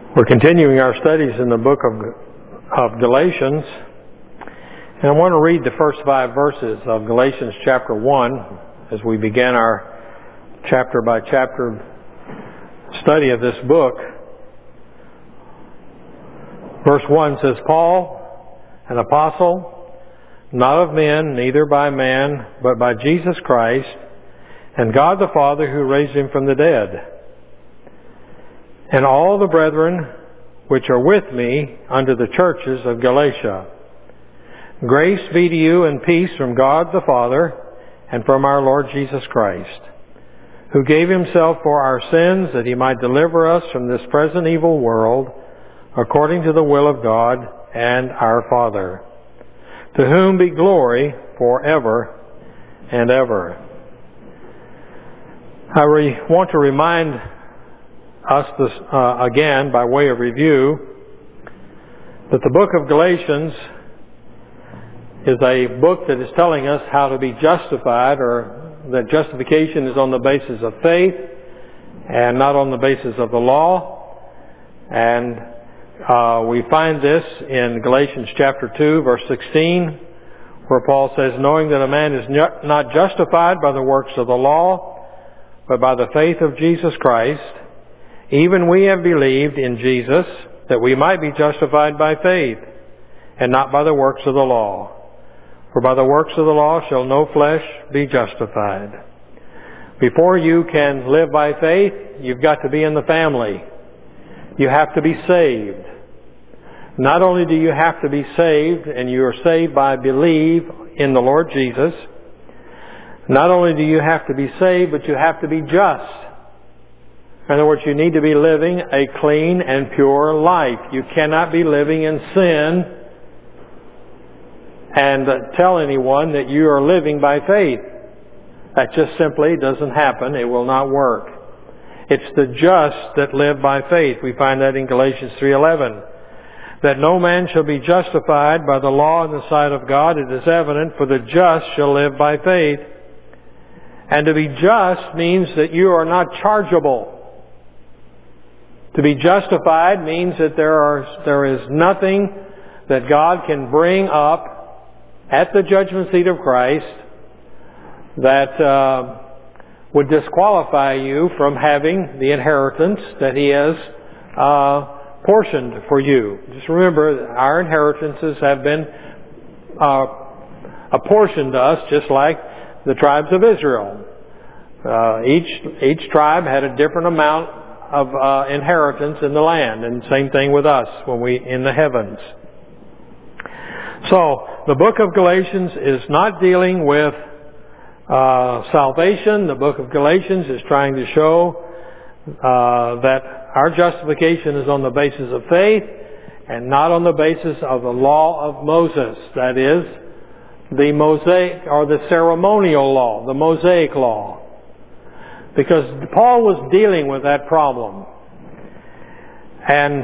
We're continuing our studies in the book of Galatians, and I want to read the first 5 verses of Galatians chapter 1 as we begin our chapter by chapter study of this book. Verse 1 says, Paul, an apostle, not of men, neither by man, but by Jesus Christ, and God the Father who raised him from the dead, and all the brethren which are with me unto the churches of Galatia. Grace be to you and peace from God the Father and from our Lord Jesus Christ, who gave himself for our sins that he might deliver us from this present evil world, according to the will of God and our Father, to whom be glory forever and ever. I want to remind us this, again, by way of review, that the book of Galatians is a book that is telling us how to be justified, or that justification is on the basis of faith and not on the basis of the law. And we find this in Galatians chapter 2, verse 16, where Paul says, knowing that a man is not justified by the works of the law, but by the faith of Jesus Christ, even we have believed in Jesus, that we might be justified by faith, and not by the works of the law. For by the works of the law shall no flesh be justified. Before you can live by faith, you've got to be in the family. You have to be saved. Not only do you have to be saved, and you are saved by belief in the Lord Jesus, not only do you have to be saved, but you have to be just. In other words, you need to be living a clean and pure life. You cannot be living in sin and tell anyone that you are living by faith. That just simply doesn't happen. It will not work. It's the just that live by faith. We find that in Galatians 3:11. That no man shall be justified by the law in the sight of God, it is evident, for the just shall live by faith. And to be just means that you are not chargeable. To be justified means that there is nothing that God can bring up at the judgment seat of Christ that would disqualify you from having the inheritance that He has portioned for you. Just remember, our inheritances have been apportioned to us just like the tribes of Israel. Each tribe had a different amount of inheritance in the land, and same thing with us when we in the heavens. So the book of Galatians is not dealing with salvation. The book of Galatians is trying to show that our justification is on the basis of faith and not on the basis of the law of Moses. That is, the Mosaic or the ceremonial law, the Mosaic law. Because Paul was dealing with that problem. And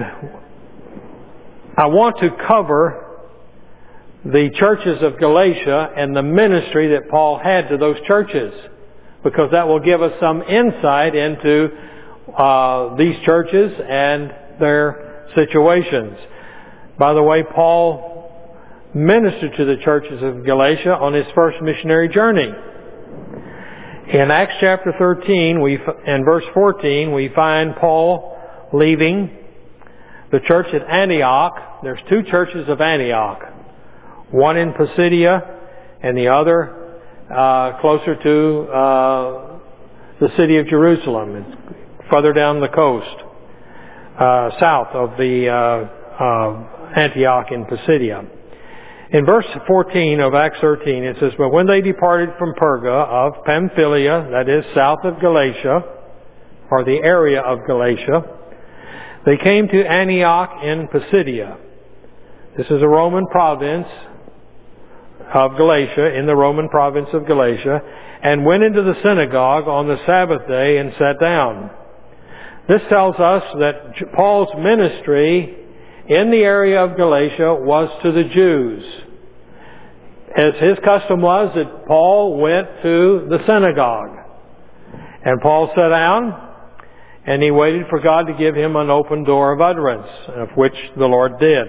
I want to cover the churches of Galatia and the ministry that Paul had to those churches, because that will give us some insight into these churches and their situations. By the way, Paul ministered to the churches of Galatia on his first missionary journey. In Acts chapter 13 and verse 14, we find Paul leaving the church at Antioch. There's 2 churches of Antioch. One in Pisidia and the other closer to the city of Jerusalem. It's further down the coast, south of the Antioch in Pisidia. In verse 14 of Acts 13, it says, but when they departed from Perga of Pamphylia, that is, south of Galatia, or the area of Galatia, they came to Antioch in Pisidia. This is a Roman province of Galatia, in the Roman province of Galatia, and went into the synagogue on the Sabbath day and sat down. This tells us that Paul's ministry in the area of Galatia was to the Jews. As his custom was, that Paul went to the synagogue. And Paul sat down and he waited for God to give him an open door of utterance, of which the Lord did.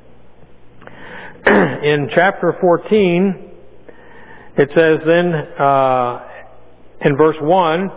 In chapter 14, it says then, in verse 1,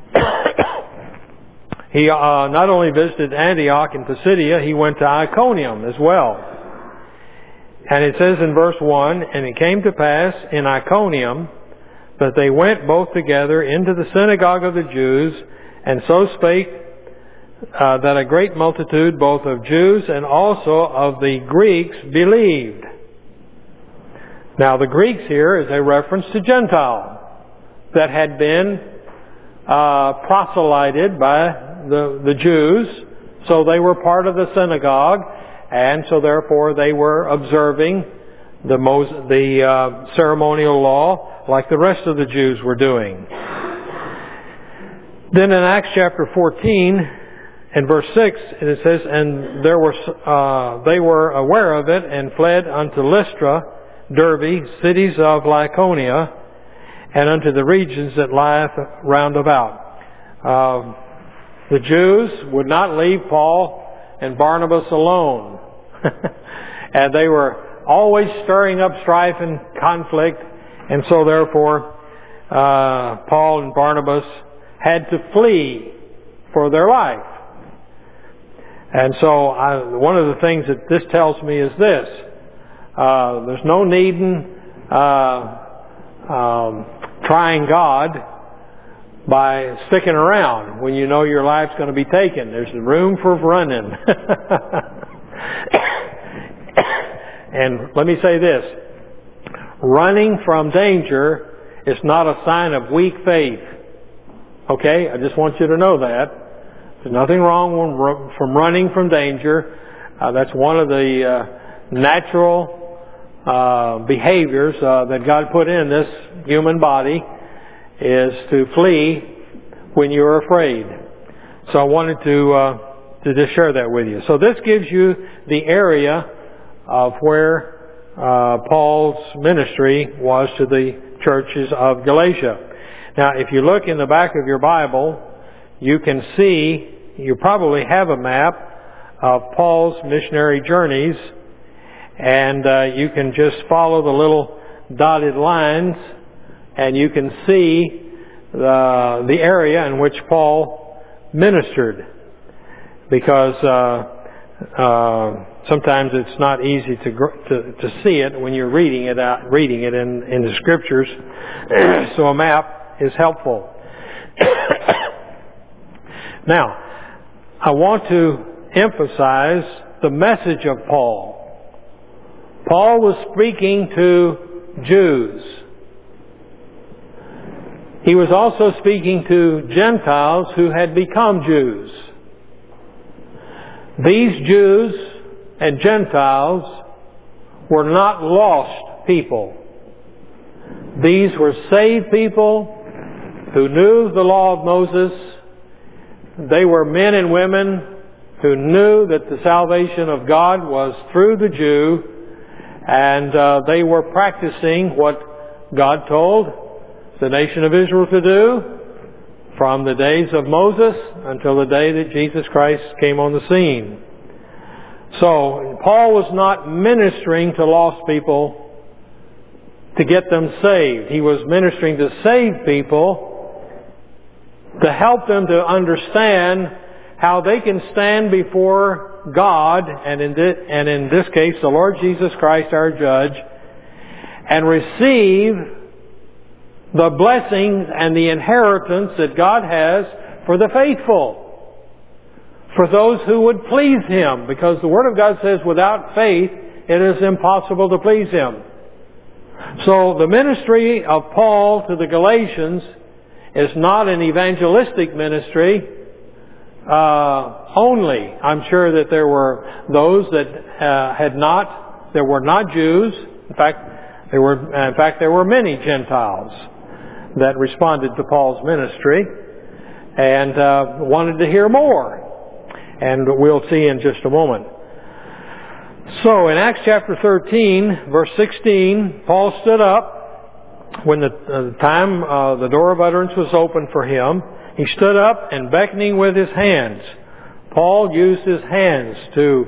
he not only visited Antioch and Pisidia, he went to Iconium as well. And it says in verse 1, "And it came to pass in Iconium that they went both together into the synagogue of the Jews, and so spake that a great multitude both of Jews and also of the Greeks believed." Now the Greeks here is a reference to Gentile that had been proselyted by the Jews, so they were part of the synagogue, and so therefore they were observing the ceremonial law like the rest of the Jews were doing. Then in Acts chapter 14 and verse 6, it says, "And they were aware of it and fled unto Lystra, Derbe, cities of Lycaonia, and unto the regions that lieth round about." The Jews would not leave Paul and Barnabas alone. And they were always stirring up strife and conflict, and so therefore Paul and Barnabas had to flee for their life. And so one of the things that this tells me is this: there's no need in trying God by sticking around when you know your life's going to be taken. There's room for running. And let me say this: running from danger is not a sign of weak faith. Okay? I just want you to know that. There's nothing wrong from running from danger. That's one of the natural behaviors that God put in this human body, is to flee when you're afraid. So I wanted to just share that with you. So this gives you the area of where Paul's ministry was to the churches of Galatia. Now, if you look in the back of your Bible, you can see, you probably have a map of Paul's missionary journeys, and you can just follow the little dotted lines, and you can see the area in which Paul ministered. Because sometimes it's not easy to see it when you're reading it in the Scriptures. So a map is helpful. Now, I want to emphasize the message of Paul. Paul was speaking to Jews. He was also speaking to Gentiles who had become Jews. These Jews and Gentiles were not lost people. These were saved people who knew the law of Moses. They were men and women who knew that the salvation of God was through the Jew, and they were practicing what God told the nation of Israel to do from the days of Moses until the day that Jesus Christ came on the scene. So Paul was not ministering to lost people to get them saved. He was ministering to save people, to help them to understand how they can stand before God, and in this case the Lord Jesus Christ, our judge, and receive the blessings and the inheritance that God has for the faithful, for those who would please Him, because the Word of God says without faith it is impossible to please Him. So the ministry of Paul to the Galatians is not an evangelistic ministry only. I'm sure that there were those that were not Jews. In fact, there were many Gentiles that responded to Paul's ministry and wanted to hear more. And we'll see in just a moment. So in Acts chapter 13, verse 16, Paul stood up when the door of utterance was opened for him. He stood up and beckoning with his hands. Paul used his hands to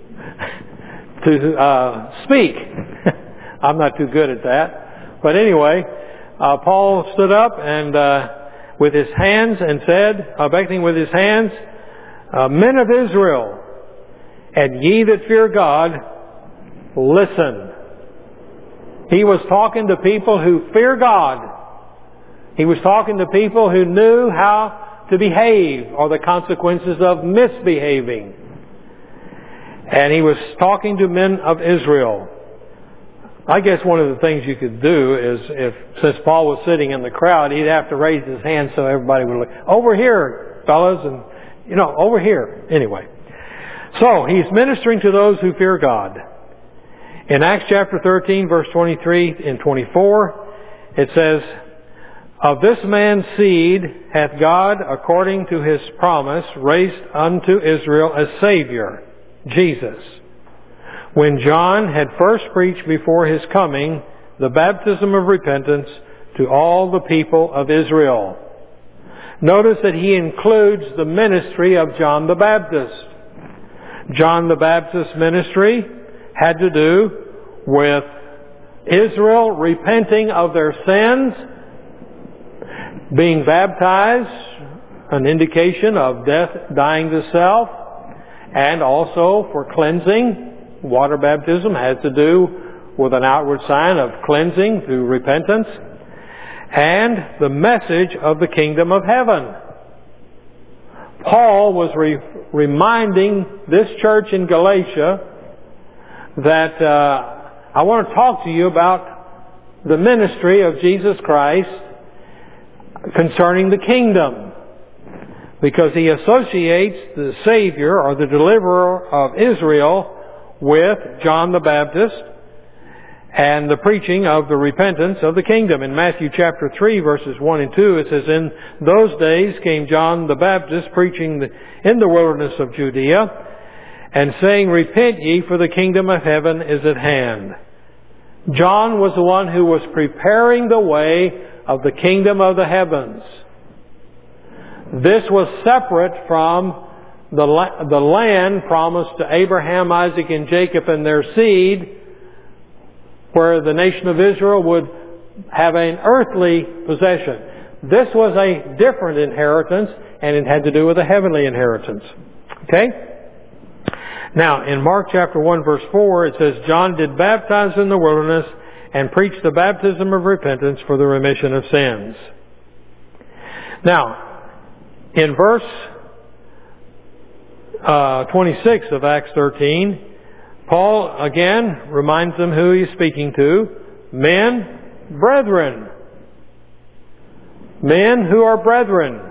speak. I'm not too good at that. But anyway, Paul stood up and with his hands and said, beckoning with his hands, Men of Israel, and ye that fear God, listen. He was talking to people who fear God. He was talking to people who knew how to behave or the consequences of misbehaving. And he was talking to men of Israel. I guess one of the things you could do is, since Paul was sitting in the crowd, he'd have to raise his hand so everybody would look. Over here, fellas, and, over here. Anyway. So, he's ministering to those who fear God. In Acts chapter 13, verse 23 and 24, it says, Of this man's seed hath God, according to His promise, raised unto Israel a Savior, Jesus. When John had first preached before his coming the baptism of repentance to all the people of Israel. Notice that he includes the ministry of John the Baptist. John the Baptist's ministry had to do with Israel repenting of their sins, being baptized, an indication of death, dying to self, and also for cleansing. Water baptism has to do with an outward sign of cleansing through repentance, and the message of the kingdom of heaven. Paul was reminding this church in Galatia that I want to talk to you about the ministry of Jesus Christ concerning the kingdom, because he associates the Savior or the deliverer of Israel with John the Baptist and the preaching of the repentance of the kingdom. In Matthew chapter 3 verses 1 and 2 it says, In those days came John the Baptist preaching in the wilderness of Judea and saying, Repent ye, for the kingdom of heaven is at hand. John was the one who was preparing the way of the kingdom of the heavens. This was separate from the land promised to Abraham, Isaac, and Jacob and their seed, where the nation of Israel would have an earthly possession. This was a different inheritance, and it had to do with a heavenly inheritance. Okay? Now, in Mark chapter 1 verse 4, it says, John did baptize in the wilderness and preach the baptism of repentance for the remission of sins. Now, in verse 26 of Acts 13, Paul again reminds them who he's speaking to. Men, brethren. Men who are brethren.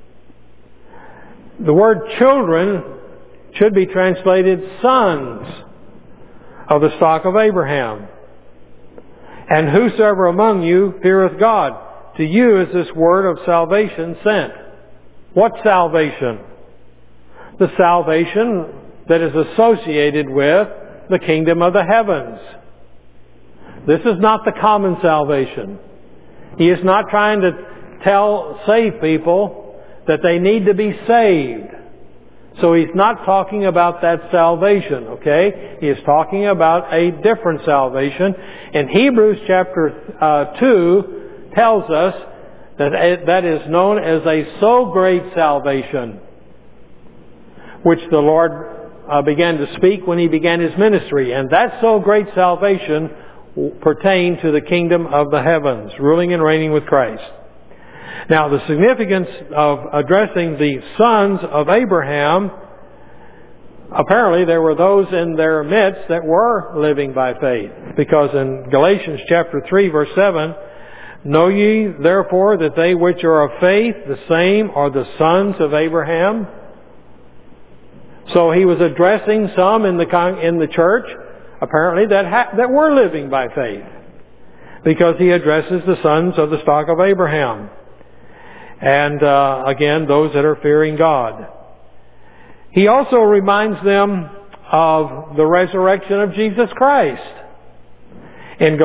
The word children should be translated sons of the stock of Abraham. And whosoever among you feareth God, to you is this word of salvation sent. What salvation? The salvation that is associated with the kingdom of the heavens. This is not the common salvation. He is not trying to tell saved people that they need to be saved. So he's not talking about that salvation, okay? He is talking about a different salvation. And Hebrews chapter 2 tells us that is known as a so great salvation, which the Lord began to speak when He began His ministry. And that so great salvation pertained to the kingdom of the heavens, ruling and reigning with Christ. Now, the significance of addressing the sons of Abraham, apparently there were those in their midst that were living by faith. Because in Galatians chapter 3 verse 7, Know ye therefore that they which are of faith, the same are the sons of Abraham? So he was addressing some in the church, apparently, that were living by faith. Because he addresses the sons of the stock of Abraham. And again, those that are fearing God. He also reminds them of the resurrection of Jesus Christ. In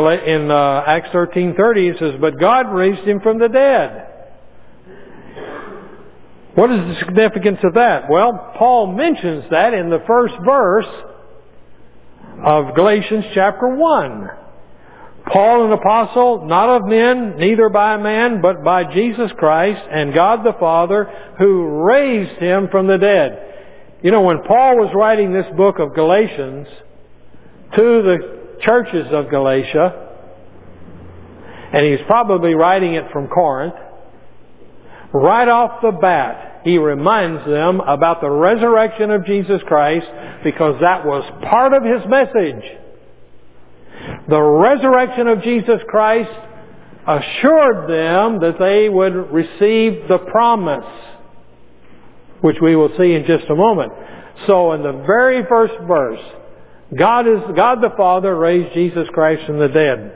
Acts 13:30 it says, But God raised Him from the dead. What is the significance of that? Well, Paul mentions that in the first verse of Galatians chapter 1. Paul, an apostle, not of men, neither by man, but by Jesus Christ and God the Father, who raised Him from the dead. You know, when Paul was writing this book of Galatians to the churches of Galatia, and he's probably writing it from Corinth, right off the bat, he reminds them about the resurrection of Jesus Christ, because that was part of his message. The resurrection of Jesus Christ assured them that they would receive the promise, which we will see in just a moment. So in the very first verse, God the Father raised Jesus Christ from the dead.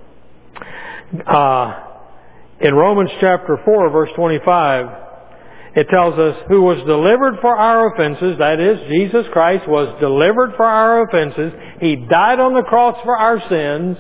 In Romans chapter 4, verse 25, it tells us, who was delivered for our offenses, that is, Jesus Christ was delivered for our offenses. He died on the cross for our sins.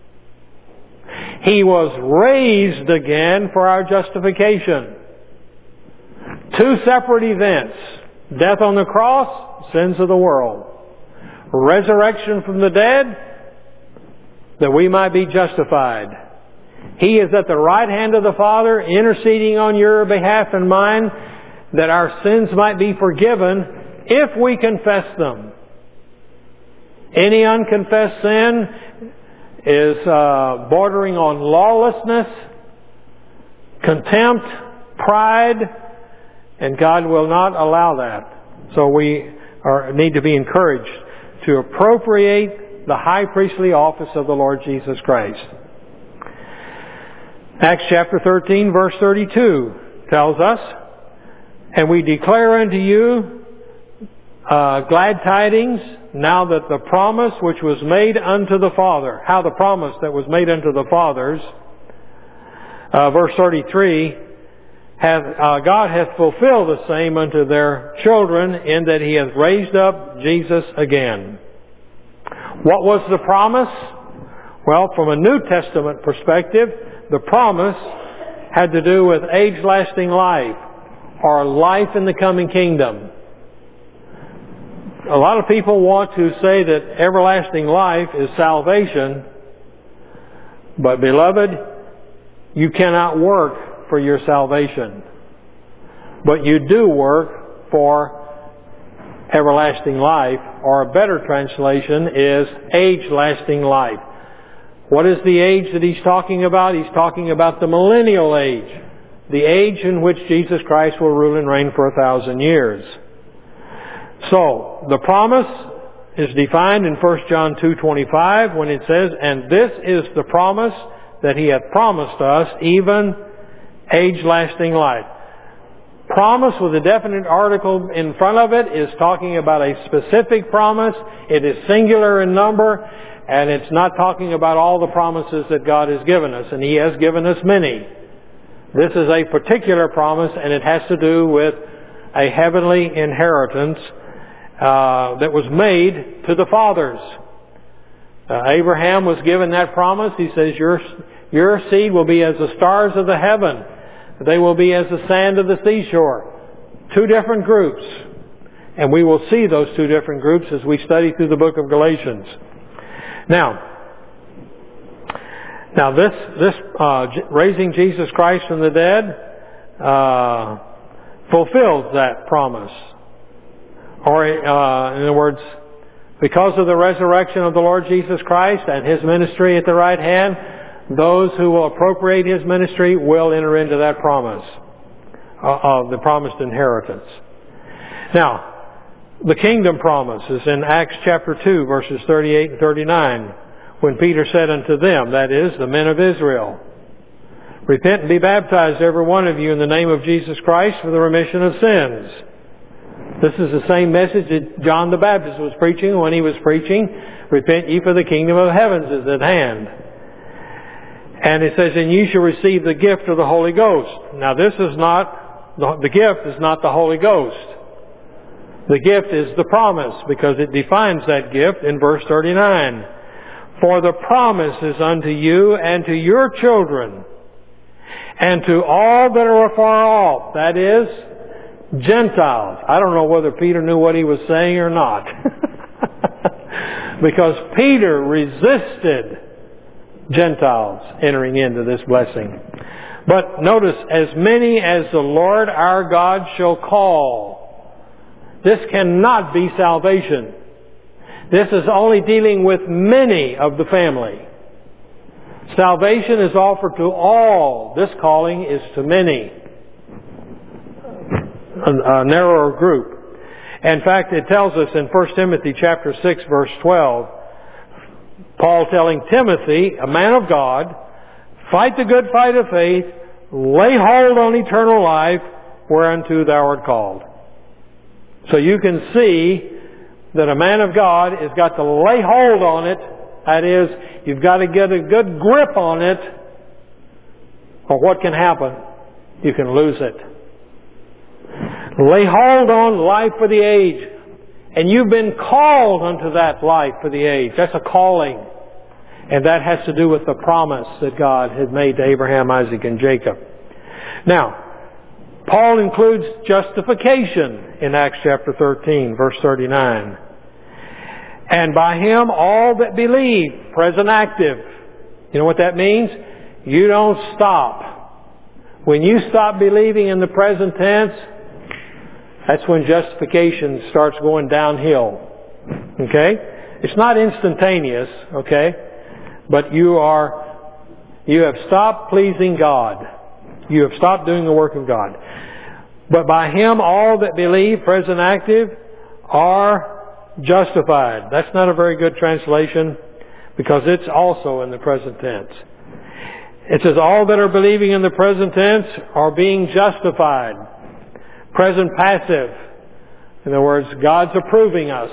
He was raised again for our justification. Two separate events. Death on the cross, sins of the world. Resurrection from the dead, that we might be justified. He is at the right hand of the Father, interceding on your behalf and mine, that our sins might be forgiven if we confess them. Any unconfessed sin is bordering on lawlessness, contempt, pride, and God will not allow that. So we need to be encouraged to appropriate the high priestly office of the Lord Jesus Christ. Acts chapter 13, verse 32 tells us, and we declare unto you glad tidings, now that the promise which was made unto the Father, how the promise that was made unto the fathers, verse 33, God hath fulfilled the same unto their children, in that He hath raised up Jesus again. What was the promise? Well, from a New Testament perspective, the promise had to do with age-lasting life, or life in the coming kingdom. A lot of people want to say that everlasting life is salvation, but beloved, you cannot work for your salvation. But you do work for everlasting life, or a better translation is age-lasting life. What is the age that he's talking about? He's talking about the millennial age, the age in which Jesus Christ will rule and reign for 1,000 years. So, the promise is defined in 1 John 2:25 when it says, and this is the promise that He hath promised us, even age-lasting life. Promise with a definite article in front of it is talking about a specific promise. It is singular in number, and it's not talking about all the promises that God has given us, and He has given us many. This is a particular promise, and it has to do with a heavenly inheritance that was made to the fathers. Abraham was given that promise. He says, your seed will be as the stars of the heaven. They will be as the sand of the seashore. Two different groups. And we will see those two different groups as we study through the book of Galatians. Now this raising Jesus Christ from the dead fulfills that promise. Or, in other words, because of the resurrection of the Lord Jesus Christ and His ministry at the right hand, those who will appropriate His ministry will enter into that promise of the promised inheritance. Now, the kingdom promise is in Acts chapter 2, verses 38 and 39, when Peter said unto them, that is, the men of Israel, repent and be baptized, every one of you, in the name of Jesus Christ for the remission of sins. This is the same message that John the Baptist was preaching when he was preaching, repent ye, for the kingdom of heavens is at hand. And it says, and ye shall receive the gift of the Holy Ghost. Now this is not, the gift is not the Holy Ghost. The gift is the promise, because it defines that gift in verse 39. For the promise is unto you and to your children, and to all that are afar off, that is, Gentiles. I don't know whether Peter knew what he was saying or not. Because Peter resisted Gentiles entering into this blessing. But notice, as many as the Lord our God shall call. This cannot be salvation. This is only dealing with many of the family. Salvation is offered to all. This calling is to many. A narrower group. In fact, it tells us in 1 Timothy chapter 6, verse 12, Paul telling Timothy, a man of God, fight the good fight of faith, lay hold on eternal life, whereunto thou art called. So you can see that a man of God has got to lay hold on it. That is, you've got to get a good grip on it, or what can happen? You can lose it. Lay hold on life for the age. And you've been called unto that life for the age. That's a calling. And that has to do with the promise that God had made to Abraham, Isaac, and Jacob. Now, Paul includes justification in Acts chapter 13, verse 39. And by Him all that believe, present active. You know what that means? You don't stop. When you stop believing in the present tense, that's when justification starts going downhill. Okay? It's not instantaneous, okay? But you have stopped pleasing God. You have stopped doing the work of God. But by Him all that believe, present active, are justified. That's not a very good translation because it's also in the present tense. It says all that are believing in the present tense are being justified. Present passive. In other words, God's approving us.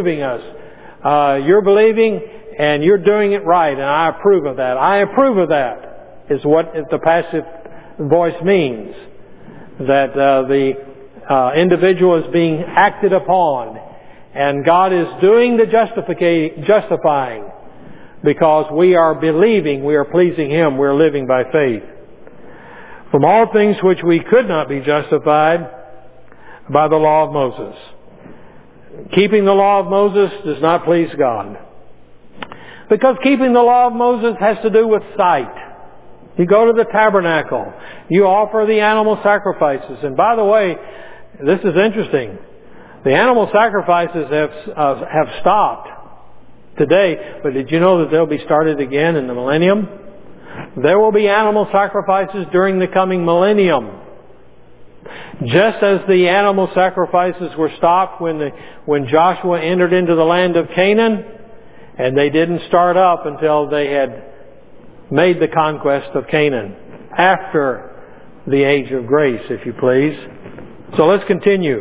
You're believing and you're doing it right, and I approve of that. I approve of that is what the passive voice means. That the individual is being acted upon, and God is doing the justifying because we are believing, we are pleasing Him, we are living by faith. From all things which we could not be justified by the law of Moses. Keeping the law of Moses does not please God. Because keeping the law of Moses has to do with sight. You go to the tabernacle. You offer the animal sacrifices. And by the way, this is interesting. The animal sacrifices have stopped today. But did you know that they'll be started again in the millennium? There will be animal sacrifices during the coming millennium. Just as the animal sacrifices were stopped when Joshua entered into the land of Canaan, and they didn't start up until they had made the conquest of Canaan, after the age of grace, if you please. So let's continue.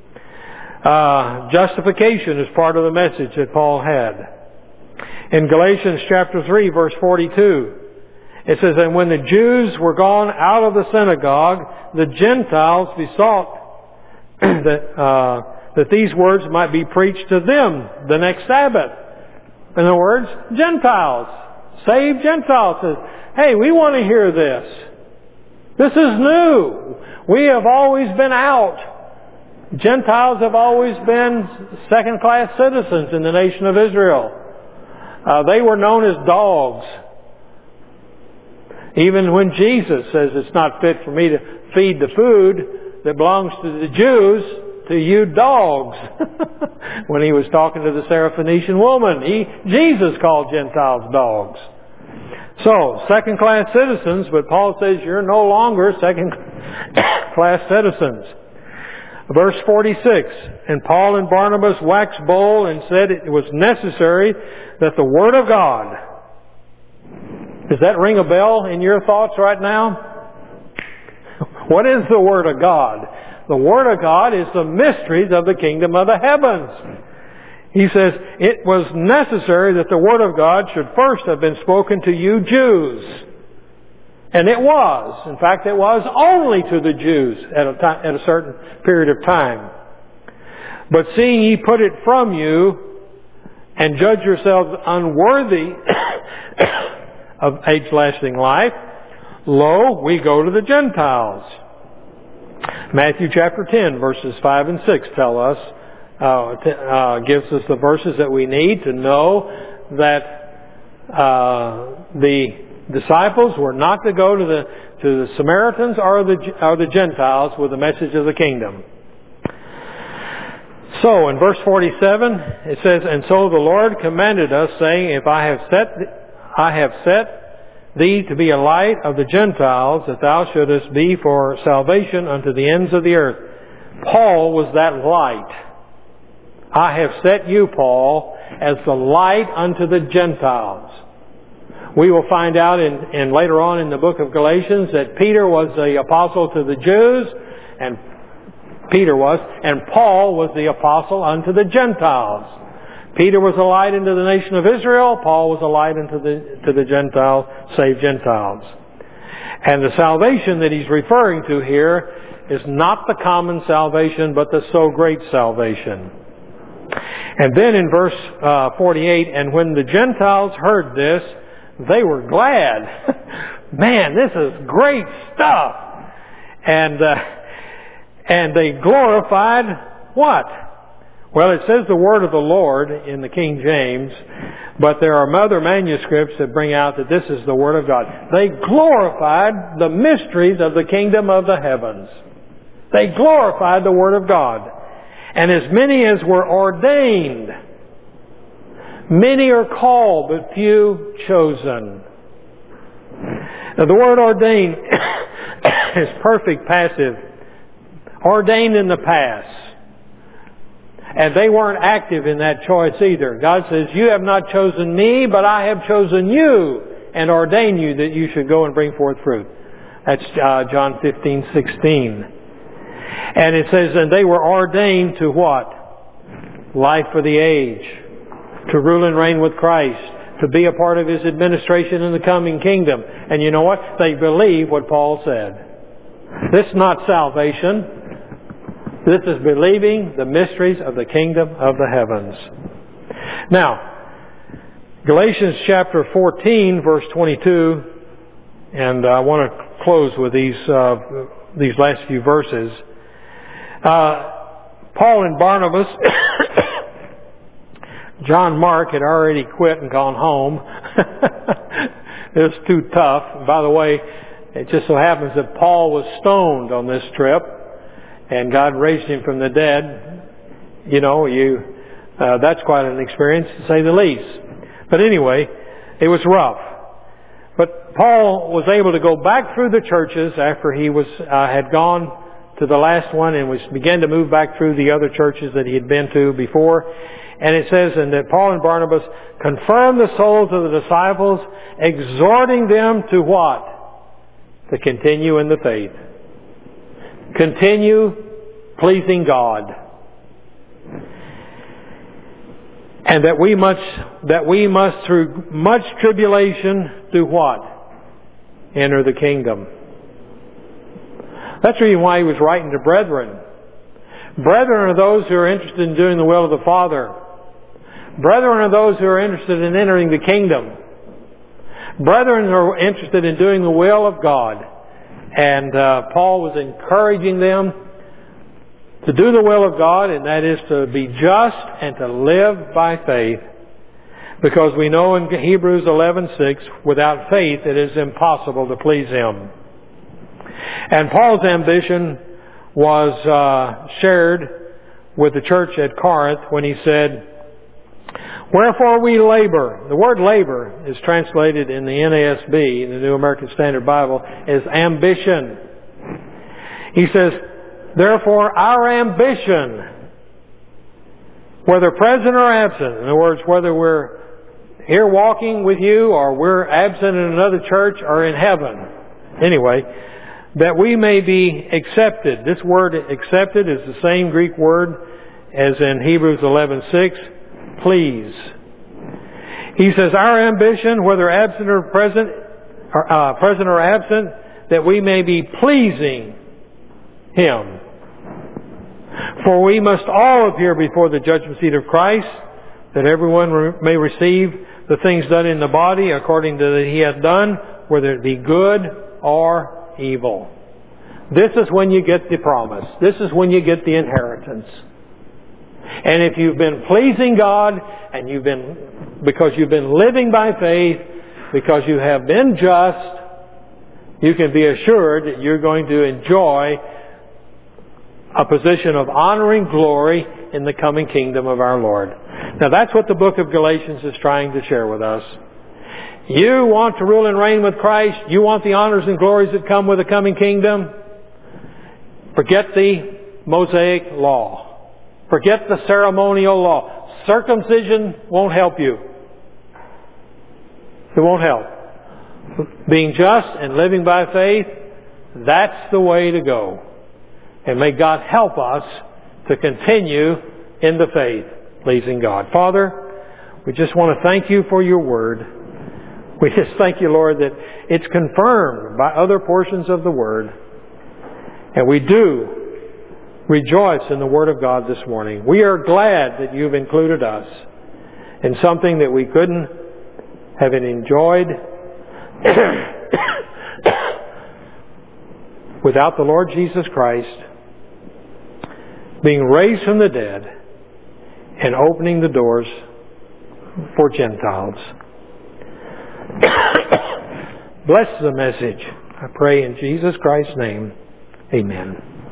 Justification is part of the message that Paul had. In Galatians chapter 3, verse 42, it says, and when the Jews were gone out of the synagogue, the Gentiles besought that these words might be preached to them the next Sabbath. In other words, Gentiles, saved Gentiles says, hey, we want to hear this. This is new. We have always been out. Gentiles have always been second-class citizens in the nation of Israel. They were known as dogs. Even when Jesus says it's not fit for me to feed the food that belongs to the Jews, to you dogs. When He was talking to the Syrophoenician woman, Jesus called Gentiles dogs. So, second-class citizens, but Paul says you're no longer second-class citizens. Verse 46, and Paul and Barnabas waxed bold and said it was necessary that the Word of God. Does that ring a bell in your thoughts right now? What is the Word of God? The Word of God is the mysteries of the kingdom of the heavens. He says, it was necessary that the Word of God should first have been spoken to you Jews. And it was. In fact, it was only to the Jews at a certain period of time. But seeing ye put it from you, and judge yourselves unworthy of age-lasting life, lo, we go to the Gentiles. Matthew chapter 10, verses 5 and 6 tell us, gives us the verses that we need to know that the disciples were not to go to the Samaritans or the Gentiles with the message of the kingdom. So in verse 47 it says, "And so the Lord commanded us, saying, If I have set thee to be a light of the Gentiles, that thou shouldest be for salvation unto the ends of the earth." Paul was that light. I have set you, Paul, as the light unto the Gentiles. We will find out in later on in the book of Galatians that Peter was the apostle to the Jews, and Paul was the apostle unto the Gentiles. Peter was a light into the nation of Israel. Paul was a light into the Gentile, saved Gentiles. And the salvation that he's referring to here is not the common salvation, but the so great salvation. And then in verse 48, "And when the Gentiles heard this, they were glad." Man, this is great stuff. And they glorified what? Well, it says the word of the Lord in the King James, but there are other manuscripts that bring out that this is the word of God. They glorified the mysteries of the kingdom of the heavens. They glorified the word of God. And as many as were ordained, many are called, but few chosen. Now, the word ordained is perfect passive. Ordained in the past. And they weren't active in that choice either. God says, "You have not chosen me, but I have chosen you and ordained you that you should go and bring forth fruit." That's John 15:16. And it says, "And they were ordained to what? Life for the age. To rule and reign with Christ. To be a part of His administration in the coming kingdom." And you know what? They believe what Paul said. This is not salvation. This is believing the mysteries of the kingdom of the heavens. Now, Galatians chapter 14, verse 22, and I want to close with these last few verses. Paul and Barnabas, John Mark had already quit and gone home. It was too tough. By the way, it just so happens that Paul was stoned on this trip, and God raised him from the dead. You know, that's quite an experience, to say the least. But anyway, it was rough. But Paul was able to go back through the churches after he had gone to the last one and began to move back through the other churches that he had been to before. And it says, "And that Paul and Barnabas confirmed the souls of the disciples, exhorting them to what? To continue in the faith. Continue pleasing God. And that we must through much tribulation do what? Enter the kingdom." That's the reason why he was writing to brethren. Brethren are those who are interested in doing the will of the Father. Brethren are those who are interested in entering the kingdom. Brethren are interested in doing the will of God. And Paul was encouraging them to do the will of God, and that is to be just and to live by faith. Because we know in Hebrews 11:6, without faith it is impossible to please Him. And Paul's ambition was shared with the church at Corinth when he said, "Wherefore we labor." The word labor is translated in the NASB, in the New American Standard Bible, as ambition. He says, "Therefore our ambition, whether present or absent," in other words, whether we're here walking with you or we're absent in another church or in heaven, anyway, "that we may be accepted." This word accepted is the same Greek word as in Hebrews 11:6, please. He says, "Our ambition, whether absent or present or absent, that we may be pleasing Him. For we must all appear before the judgment seat of Christ, that everyone may receive the things done in the body according to that he hath done, whether it be good or evil." this is when you get the promise. This is when you get the inheritance. And if you've been pleasing God, and because you've been living by faith, because you have been just, you can be assured that you're going to enjoy a position of honor and glory in the coming kingdom of our Lord. Now that's what the book of Galatians is trying to share with us. You want to rule and reign with Christ? You want the honors and glories that come with the coming kingdom? Forget the Mosaic law. Forget the ceremonial law. Circumcision won't help you. It won't help. Being just and living by faith, that's the way to go. And may God help us to continue in the faith, pleasing God. Father, we just want to thank you for your word. We just thank you, Lord, that it's confirmed by other portions of the word. And we do rejoice in the word of God this morning. We are glad that you've included us in something that we couldn't have enjoyed without the Lord Jesus Christ being raised from the dead and opening the doors for Gentiles. Bless the message. I pray in Jesus Christ's name. Amen.